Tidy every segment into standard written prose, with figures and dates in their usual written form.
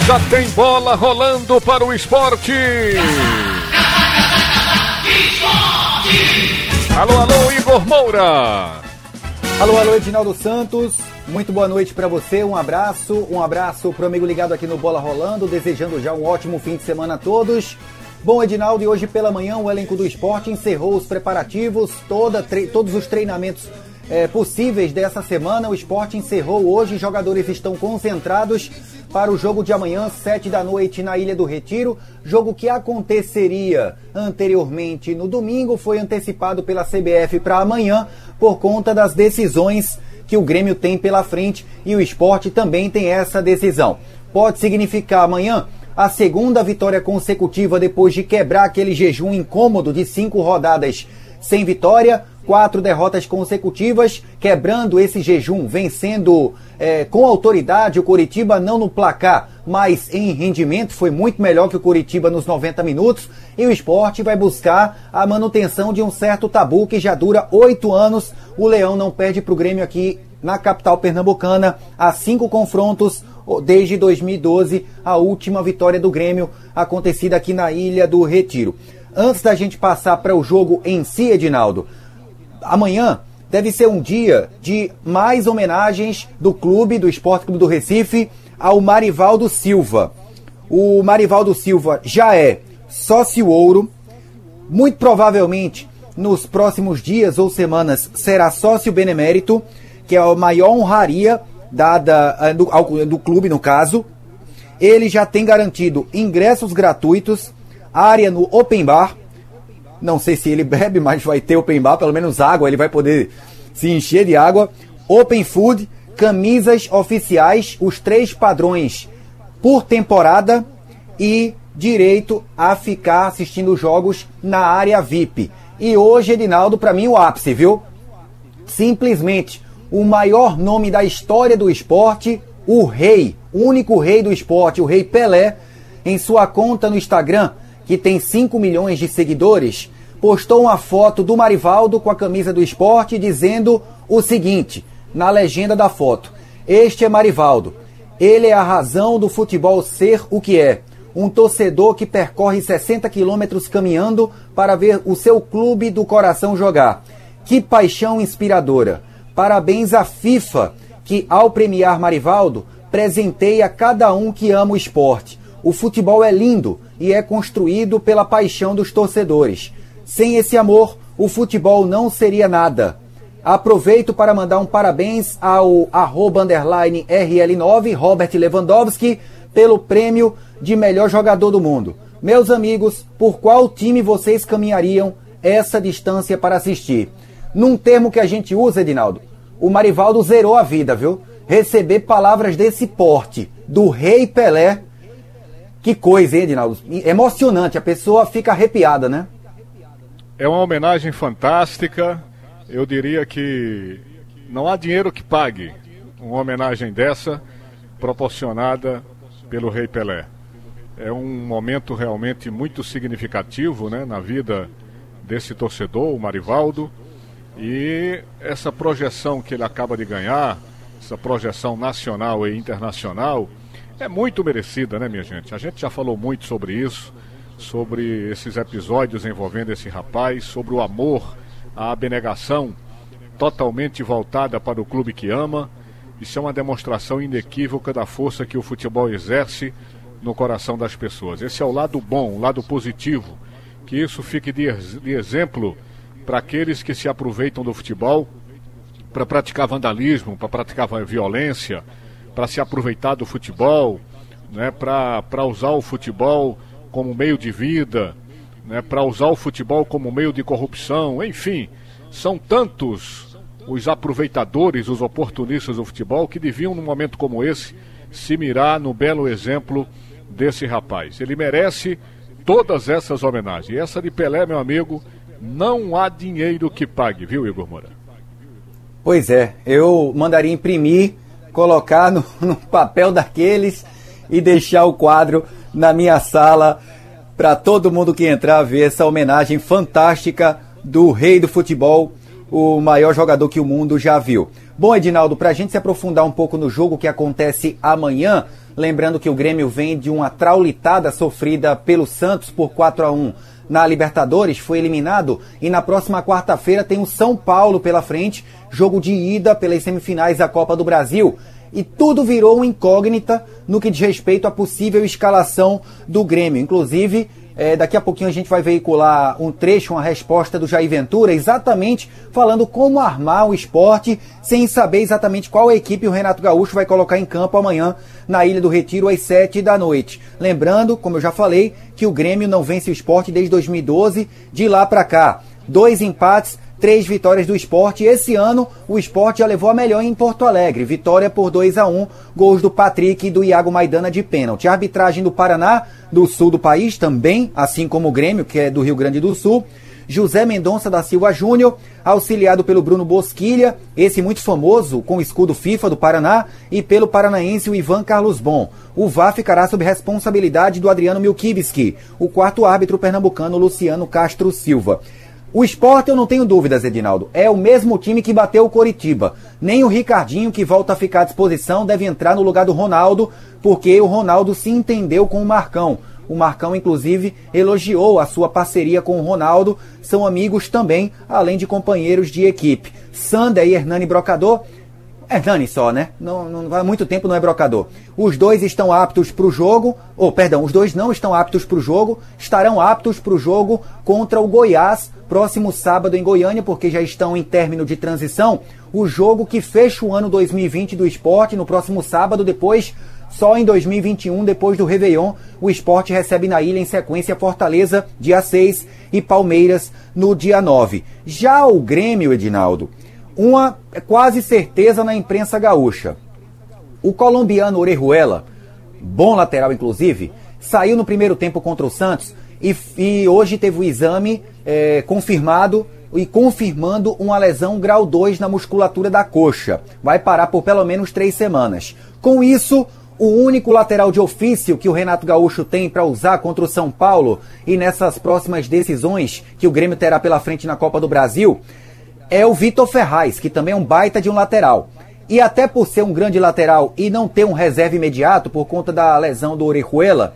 Já tem bola rolando para o esporte. Alô, alô, Igor Moura. Alô, Edinaldo Santos. Muito boa noite para você, um abraço pro amigo ligado aqui no Bola Rolando, desejando já um ótimo fim de semana a todos. Bom, Edinaldo, e hoje pela manhã o elenco do esporte encerrou os preparativos, todos os treinamentos possíveis dessa semana. O esporte encerrou hoje, os jogadores estão concentrados para o jogo de amanhã, 7 da noite, na Ilha do Retiro. Jogo que aconteceria anteriormente no domingo, foi antecipado pela CBF para amanhã, por conta das decisões que o Grêmio tem pela frente, e o esporte também tem essa decisão. Pode significar amanhã a segunda vitória consecutiva depois de quebrar aquele jejum incômodo de 5 rodadas sem vitória, 4 derrotas consecutivas, quebrando esse jejum, vencendo com autoridade o Coritiba, não no placar, mas em rendimento. Foi muito melhor que o Coritiba nos 90 minutos, e o esporte vai buscar a manutenção de um certo tabu que já dura 8 anos. O Leão não perde para o Grêmio aqui na capital pernambucana há 5 confrontos desde 2012, a última vitória do Grêmio acontecida aqui na Ilha do Retiro. Antes da gente passar para o jogo em si, Edinaldo, amanhã deve ser um dia de mais homenagens do Esporte Clube do Recife, ao Marivaldo Silva. O Marivaldo Silva já é sócio ouro, muito provavelmente nos próximos dias ou semanas será sócio benemérito, que é a maior honraria dada do clube, no caso. Ele já tem garantido ingressos gratuitos, área no Open Bar. Não sei se ele bebe, mas vai ter Open Bar, pelo menos água, ele vai poder se encher de água. Open Food, camisas oficiais, os 3 padrões por temporada, e direito a ficar assistindo jogos na área VIP. E hoje, Edinaldo, para mim o ápice, viu? Simplesmente o maior nome da história do esporte, o único rei do esporte, o Rei Pelé, em sua conta no Instagram, que tem 5 milhões de seguidores, postou uma foto do Marivaldo com a camisa do esporte, dizendo o seguinte, na legenda da foto: este é Marivaldo, ele é a razão do futebol ser o que é, um torcedor que percorre 60 quilômetros caminhando para ver o seu clube do coração jogar. Que paixão inspiradora! Parabéns à FIFA, que ao premiar Marivaldo, presenteia cada um que ama o esporte. O futebol é lindo e é construído pela paixão dos torcedores. Sem esse amor, o futebol não seria nada. Aproveito para mandar um parabéns ao @_RL9, Robert Lewandowski, pelo prêmio de melhor jogador do mundo. Meus amigos, por qual time vocês caminhariam essa distância para assistir? Num termo que a gente usa, Edinaldo, o Marivaldo zerou a vida, viu? Receber palavras desse porte do Rei Pelé, que coisa, hein, Edinaldo? Emocionante, a pessoa fica arrepiada, né? É uma homenagem fantástica. Eu diria que não há dinheiro que pague uma homenagem dessa, proporcionada pelo Rei Pelé. É um momento realmente muito significativo, né, na vida desse torcedor, o Marivaldo. E essa projeção que ele acaba de ganhar, essa projeção nacional e internacional, é muito merecida, né, minha gente? A gente já falou muito sobre isso, sobre esses episódios envolvendo esse rapaz, sobre o amor, a abnegação totalmente voltada para o clube que ama. Isso é uma demonstração inequívoca da força que o futebol exerce no coração das pessoas. Esse é o lado bom, o lado positivo. Que isso fique de exemplo para aqueles que se aproveitam do futebol para praticar vandalismo, para praticar violência, para se aproveitar do futebol, né, para usar o futebol como meio de vida, né, para usar o futebol como meio de corrupção. Enfim, são tantos os aproveitadores, os oportunistas do futebol, que deviam, num momento como esse, se mirar no belo exemplo desse rapaz. Ele merece todas essas homenagens. E essa de Pelé, meu amigo, não há dinheiro que pague, viu, Igor Moura? Pois é, eu mandaria imprimir, colocar no papel daqueles e deixar o quadro na minha sala para todo mundo que entrar ver essa homenagem fantástica do rei do futebol, o maior jogador que o mundo já viu. Bom, Edinaldo, para a gente se aprofundar um pouco no jogo que acontece amanhã, lembrando que o Grêmio vem de uma traulitada sofrida pelo Santos por 4-1 na Libertadores, foi eliminado, e na próxima quarta-feira tem o São Paulo pela frente, jogo de ida pelas semifinais da Copa do Brasil. E tudo virou uma incógnita no que diz respeito à possível escalação do Grêmio. Inclusive, daqui a pouquinho a gente vai veicular um trecho, uma resposta do Jair Ventura, exatamente falando como armar o Sport, sem saber exatamente qual equipe o Renato Gaúcho vai colocar em campo amanhã na Ilha do Retiro às 7h. Lembrando, como eu já falei, que o Grêmio não vence o Sport desde 2012, de lá para cá. 2 empates, 3 vitórias do Sport. Esse ano o Sport já levou a melhor em Porto Alegre. Vitória por 2-1, gols do Patrick e do Iago Maidana de pênalti. A arbitragem do Paraná, do sul do país também, assim como o Grêmio, que é do Rio Grande do Sul. José Mendonça da Silva Júnior, auxiliado pelo Bruno Bosquilha, esse muito famoso, com o escudo FIFA do Paraná, e pelo paranaense o Ivan Carlos Bon. O VAR ficará sob responsabilidade do Adriano Milkivski, o quarto árbitro pernambucano Luciano Castro Silva. O Sport, eu não tenho dúvidas, Edinaldo, é o mesmo time que bateu o Coritiba. Nem o Ricardinho, que volta a ficar à disposição, deve entrar no lugar do Ronaldo, porque o Ronaldo se entendeu com o Marcão. O Marcão, inclusive, elogiou a sua parceria com o Ronaldo. São amigos também, além de companheiros de equipe. Sander e Hernani Brocador. Hernani só, né? Não há muito tempo não é Brocador. Os dois estão aptos para o jogo. Os dois não estão aptos para o jogo. Estarão aptos para o jogo contra o Goiás, próximo sábado em Goiânia, porque já estão em término de transição. O jogo que fecha o ano 2020 do Sport no próximo sábado, depois... Só em 2021, depois do Réveillon, o Sport recebe na ilha em sequência Fortaleza, dia 6, e Palmeiras no dia 9. Já o Grêmio, Edinaldo, uma quase certeza na imprensa gaúcha. O colombiano Orejuela, bom lateral inclusive, saiu no primeiro tempo contra o Santos e hoje teve o exame confirmado e confirmando uma lesão grau 2 na musculatura da coxa. Vai parar por pelo menos 3 semanas. Com isso, o único lateral de ofício que o Renato Gaúcho tem para usar contra o São Paulo e nessas próximas decisões que o Grêmio terá pela frente na Copa do Brasil é o Vitor Ferraz, que também é um baita de um lateral. E até por ser um grande lateral e não ter um reserva imediato por conta da lesão do Orejuela,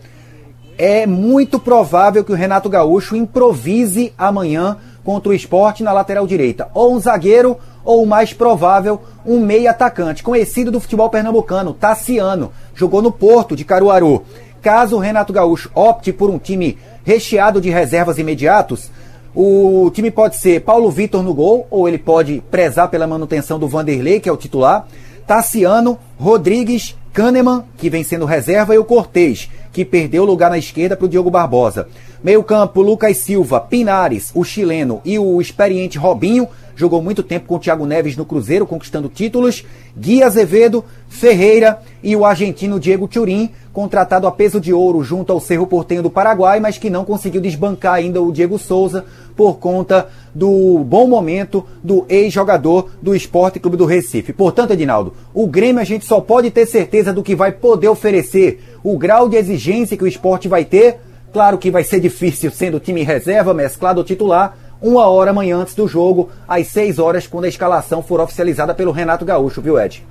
é muito provável que o Renato Gaúcho improvise amanhã contra o Sport na lateral direita. Ou um zagueiro, ou o mais provável, um meia atacante, conhecido do futebol pernambucano, Tassiano, jogou no Porto de Caruaru. Caso o Renato Gaúcho opte por um time recheado de reservas imediatos, o time pode ser Paulo Vitor no gol, ou ele pode prezar pela manutenção do Vanderlei, que é o titular, Tassiano, Rodrigues, Kahneman, que vem sendo reserva, e o Cortez, que perdeu lugar na esquerda para o Diogo Barbosa. Meio campo, Lucas Silva, Pinares, o chileno e o experiente Robinho, jogou muito tempo com o Thiago Neves no Cruzeiro, conquistando títulos. Gui Azevedo, Ferreira e o argentino Diego Turim, contratado a peso de ouro junto ao Cerro Porteño do Paraguai, mas que não conseguiu desbancar ainda o Diego Souza por conta do bom momento do ex-jogador do Sport Clube do Recife. Portanto, Edinaldo, o Grêmio a gente só pode ter certeza do que vai poder oferecer, o grau de exigência que o Sport vai ter. Claro que vai ser difícil sendo time reserva, mesclado ou titular, 1 hora amanhã antes do jogo, às 6 horas, quando a escalação for oficializada pelo Renato Gaúcho, viu, Ed?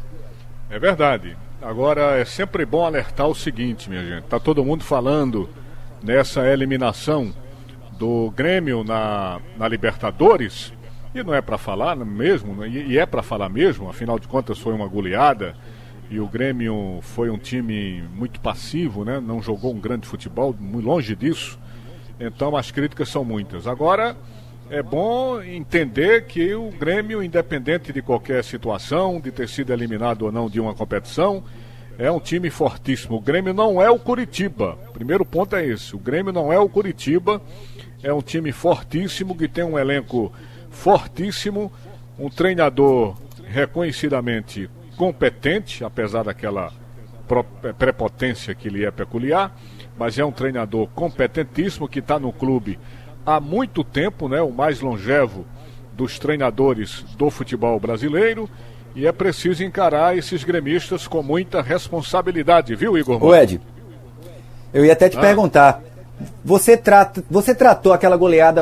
É verdade. Agora, é sempre bom alertar o seguinte, minha gente. Tá todo mundo falando nessa eliminação do Grêmio na Libertadores, e não é para falar mesmo, e é para falar mesmo, afinal de contas foi uma goleada, e o Grêmio foi um time muito passivo, né? Não jogou um grande futebol, muito longe disso. Então as críticas são muitas. Agora, é bom entender que o Grêmio, independente de qualquer situação, de ter sido eliminado ou não de uma competição, é um time fortíssimo. O Grêmio não é o Coritiba. Primeiro ponto é esse. O Grêmio não é o Coritiba. É um time fortíssimo, que tem um elenco fortíssimo, um treinador reconhecidamente competente, apesar daquela prepotência que lhe é peculiar, mas é um treinador competentíssimo que está no clube há muito tempo, né? O mais longevo dos treinadores do futebol brasileiro, e é preciso encarar esses gremistas com muita responsabilidade, viu, Igor? Ô Ed, eu ia até te perguntar, você tratou aquela goleada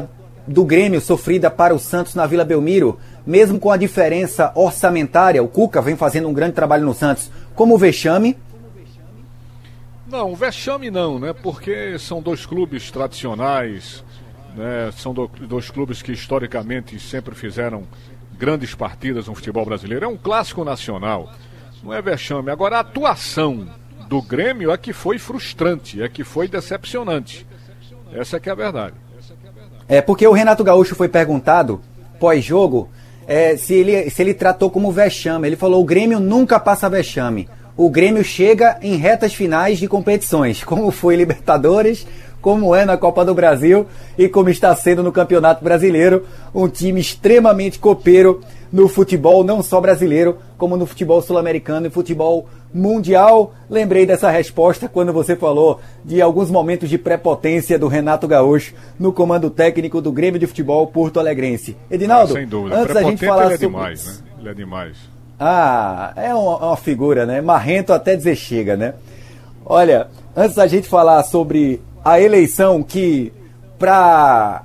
do Grêmio sofrida para o Santos na Vila Belmiro, mesmo com a diferença orçamentária, o Cuca vem fazendo um grande trabalho no Santos, como vexame? Não, vexame não, né? Porque são dois clubes tradicionais, né? São dois clubes que historicamente sempre fizeram grandes partidas no futebol brasileiro. É um clássico nacional, não é vexame. Agora, a atuação do Grêmio é que foi frustrante, é que foi decepcionante. Essa é que é a verdade. É porque o Renato Gaúcho foi perguntado, pós-jogo, se ele tratou como vexame. Ele falou: o Grêmio nunca passa vexame. O Grêmio chega em retas finais de competições, como foi Libertadores, como é na Copa do Brasil e como está sendo no Campeonato Brasileiro. Um time extremamente copeiro no futebol, não só brasileiro, como no futebol sul-americano e futebol mundial. Lembrei dessa resposta quando você falou de alguns momentos de prepotência do Renato Gaúcho no comando técnico do Grêmio de Futebol Porto Alegrense. Edinaldo, sem dúvida. Antes da gente falar ele é sobre... demais, né? Ele é demais. É uma figura, né? Marrento até dizer chega, né? Olha, antes da gente falar sobre a eleição que, para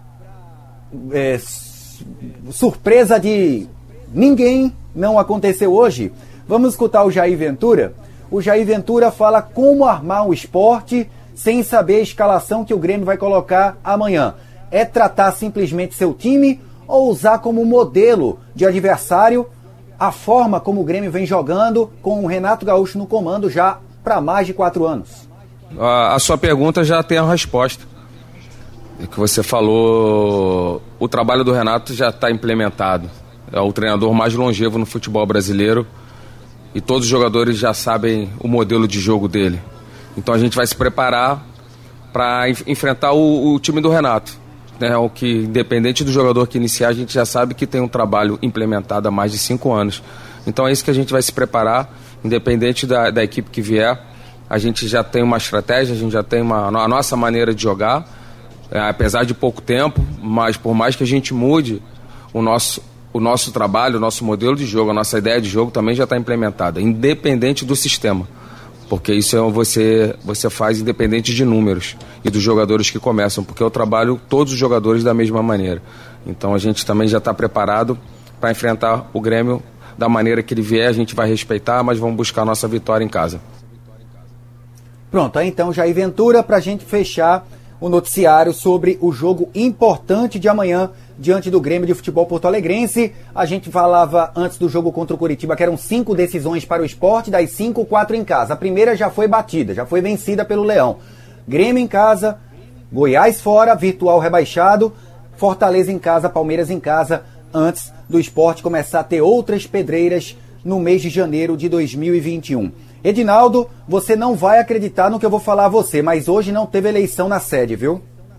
surpresa de ninguém, não aconteceu hoje, vamos escutar o Jair Ventura. O Jair Ventura fala como armar o esporte sem saber a escalação que o Grêmio vai colocar amanhã. É tratar simplesmente seu time ou usar como modelo de adversário a forma como o Grêmio vem jogando com o Renato Gaúcho no comando já para mais de 4 anos? A sua pergunta já tem a resposta. O que você falou, o trabalho do Renato já está implementado. É o treinador mais longevo no futebol brasileiro e todos os jogadores já sabem o modelo de jogo dele. Então a gente vai se preparar para enfrentar o time do Renato. O que, independente do jogador que iniciar, a gente já sabe que tem um trabalho implementado há mais de 5 anos. Então é isso que a gente vai se preparar, independente da equipe que vier. A gente já tem uma estratégia, a gente já tem a nossa maneira de jogar, apesar de pouco tempo, mas por mais que a gente mude, o nosso trabalho, o nosso modelo de jogo, a nossa ideia de jogo também já está implementada, independente do sistema. Porque isso você faz independente de números e dos jogadores que começam, porque eu trabalho todos os jogadores da mesma maneira. Então a gente também já está preparado para enfrentar o Grêmio da maneira que ele vier, a gente vai respeitar, mas vamos buscar a nossa vitória em casa. Pronto, aí então Jair Ventura, para a gente fechar o noticiário sobre o jogo importante de amanhã diante do Grêmio de Futebol Porto Alegrense. A gente falava antes do jogo contra o Coritiba que eram 5 decisões para o Sport, das 5, 4 em casa. A primeira já foi batida, já foi vencida pelo Leão. Grêmio em casa, Goiás fora, virtual rebaixado, Fortaleza em casa, Palmeiras em casa, antes do Sport começar a ter outras pedreiras no mês de janeiro de 2021. Edinaldo, você não vai acreditar no que eu vou falar a você, mas hoje não teve eleição na sede, viu?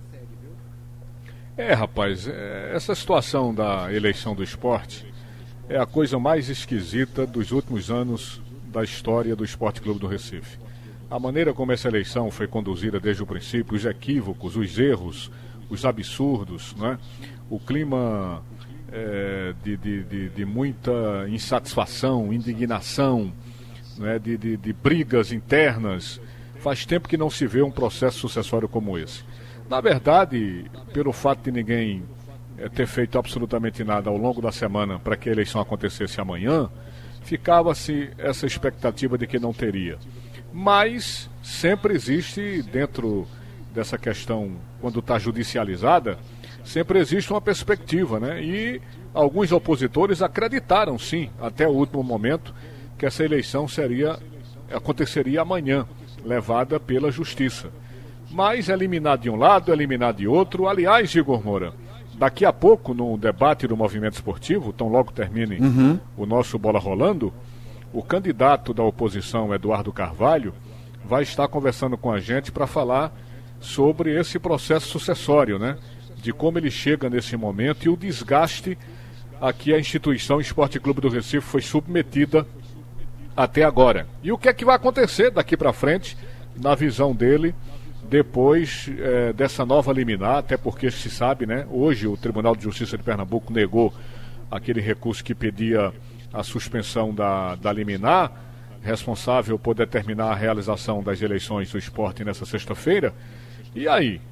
Rapaz, essa situação da eleição do Sport é a coisa mais esquisita dos últimos anos da história do Sport Clube do Recife. A maneira como essa eleição foi conduzida desde o princípio, os equívocos, os erros, os absurdos, né? O clima de muita insatisfação, indignação, né? de brigas internas. Faz tempo que não se vê um processo sucessório como esse. Na verdade, pelo fato de ninguém ter feito absolutamente nada ao longo da semana para que a eleição acontecesse amanhã, ficava-se essa expectativa de que não teria. Mas sempre existe, dentro dessa questão, quando está judicializada, sempre existe uma perspectiva, né? E alguns opositores acreditaram, sim, até o último momento, que essa eleição aconteceria amanhã, levada pela Justiça. Mas eliminar de um lado, eliminar de outro. Aliás, Igor Moura, daqui a pouco, no debate do movimento esportivo, tão logo termine o nosso Bola Rolando, o candidato da oposição, Eduardo Carvalho, vai estar conversando com a gente para falar sobre esse processo sucessório, né? De como ele chega nesse momento e o desgaste a que a instituição Esporte Clube do Recife foi submetida até agora. E o que é que vai acontecer daqui para frente, na visão dele, depois dessa nova liminar, até porque se sabe, né? Hoje o Tribunal de Justiça de Pernambuco negou aquele recurso que pedia a suspensão da liminar, responsável por determinar a realização das eleições do Sport nessa sexta-feira. E aí?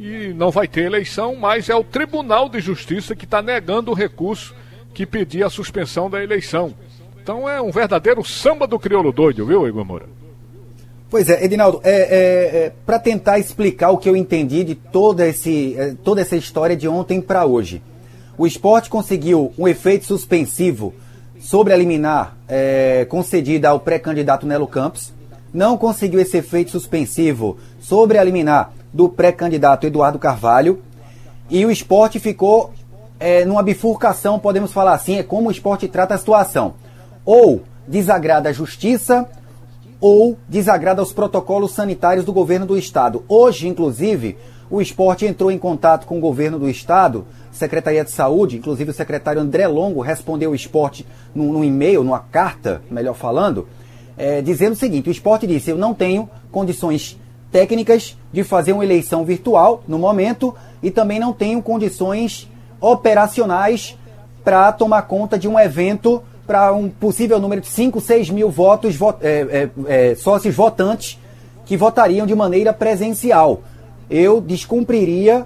e não vai ter eleição, mas é o Tribunal de Justiça que está negando o recurso que pedia a suspensão da eleição. Então é um verdadeiro samba do crioulo doido, viu, Igor Moura? Pois é, Edinaldo, para tentar explicar o que eu entendi de toda essa história de ontem para hoje. O Sport conseguiu um efeito suspensivo sobre a liminar concedida ao pré-candidato Nelo Campos, não conseguiu esse efeito suspensivo sobre a liminar do pré-candidato Eduardo Carvalho, e o Sport ficou numa bifurcação, podemos falar assim, é como o Sport trata a situação. Ou desagrada a justiça, ou desagrada aos protocolos sanitários do governo do estado. Hoje, inclusive, o Sport entrou em contato com o governo do estado, Secretaria de Saúde, inclusive o secretário André Longo respondeu o Sport num e-mail, numa carta, melhor falando, dizendo o seguinte: o Sport disse, eu não tenho condições técnicas de fazer uma eleição virtual no momento e também não tenho condições operacionais para tomar conta de um evento para um possível número de 5, 6 mil votos, sócios votantes que votariam de maneira presencial. Eu descumpriria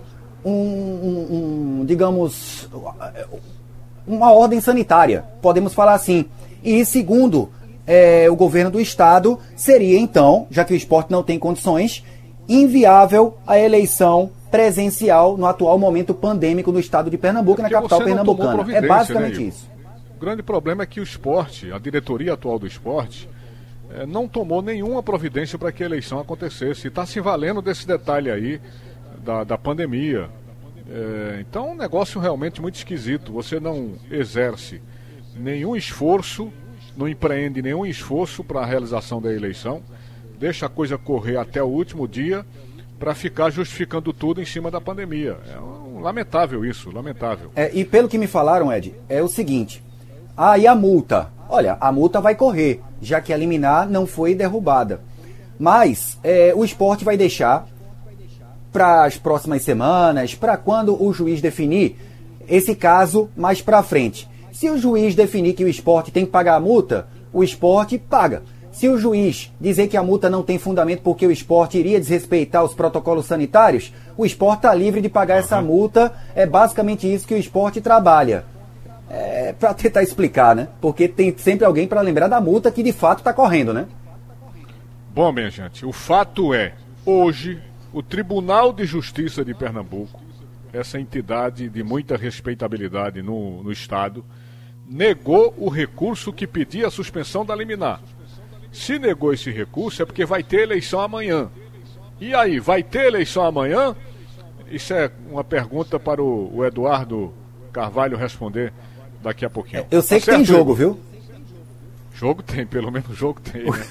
digamos, uma ordem sanitária, podemos falar assim. E segundo o governo do estado, seria então, já que o Sport não tem condições, inviável a eleição presencial no atual momento pandêmico do estado de Pernambuco, na capital pernambucana. É basicamente isso. O grande problema é que o Sport, a diretoria atual do Sport, não tomou nenhuma providência para que a eleição acontecesse. E está se valendo desse detalhe aí da pandemia. Então é um negócio realmente muito esquisito. Você não exerce nenhum esforço, não empreende nenhum esforço para a realização da eleição, deixa a coisa correr até o último dia para ficar justificando tudo em cima da pandemia. Lamentável isso, lamentável. E pelo que me falaram, Ed, é o seguinte: e a multa? Olha, a multa vai correr, já que a liminar não foi derrubada. Mas o Sport vai deixar para as próximas semanas, para quando o juiz definir esse caso mais para frente. Se o juiz definir que o Sport tem que pagar a multa, o Sport paga. Se o juiz dizer que a multa não tem fundamento porque o Sport iria desrespeitar os protocolos sanitários, o Sport está livre de pagar essa multa. É basicamente isso que o Sport trabalha. Para tentar explicar, né? Porque tem sempre alguém para lembrar da multa que de fato está correndo, né? Bom, minha gente, o fato é, hoje, o Tribunal de Justiça de Pernambuco, essa entidade de muita respeitabilidade no estado, negou o recurso que pedia a suspensão da liminar. Se negou esse recurso é porque vai ter eleição amanhã. E aí, vai ter eleição amanhã? Isso é uma pergunta para o Eduardo Carvalho responder daqui a pouquinho. Eu sei que tem jogo, viu? Jogo tem, pelo menos jogo tem, né?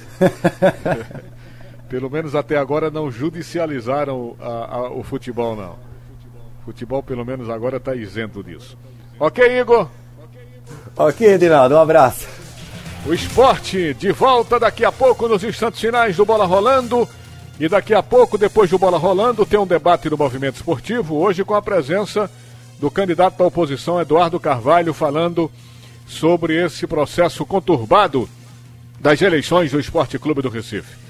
Pelo menos até agora não judicializaram o futebol, não. O futebol, pelo menos agora, está isento disso. Ok, Igor? Ok, Edinaldo, um abraço. O esporte de volta daqui a pouco nos instantes finais do Bola Rolando. E daqui a pouco, depois do Bola Rolando, tem um debate do movimento esportivo, hoje com a presença do candidato da oposição, Eduardo Carvalho, falando sobre esse processo conturbado das eleições do Esporte Clube do Recife.